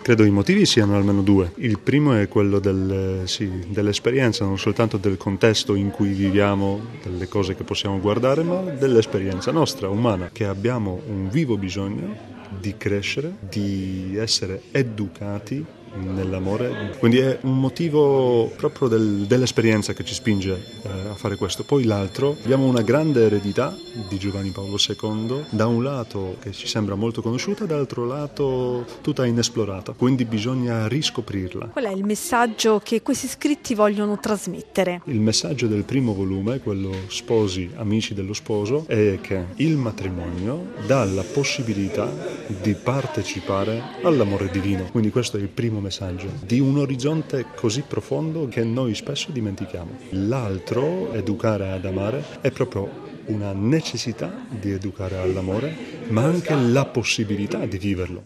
Credo i motivi siano almeno due. Il primo è quello dell'esperienza, non soltanto del contesto in cui viviamo, delle cose che possiamo guardare, ma dell'esperienza nostra, umana, che abbiamo un vivo bisogno di crescere, di essere educati nell'amore, quindi è un motivo proprio dell'esperienza che ci spinge a fare questo. Poi l'altro, abbiamo una grande eredità di Giovanni Paolo II, da un lato che ci sembra molto conosciuta, dall'altro lato tutta inesplorata, quindi bisogna riscoprirla. Qual è il messaggio che questi scritti vogliono trasmettere? Il messaggio del primo volume, quello Sposi, amici dello sposo, è che il matrimonio dà la possibilità di partecipare all'amore divino, quindi questo è il primo messaggio, di un orizzonte così profondo che noi spesso dimentichiamo. L'altro, educare ad amare, è proprio una necessità di educare all'amore, ma anche la possibilità di viverlo.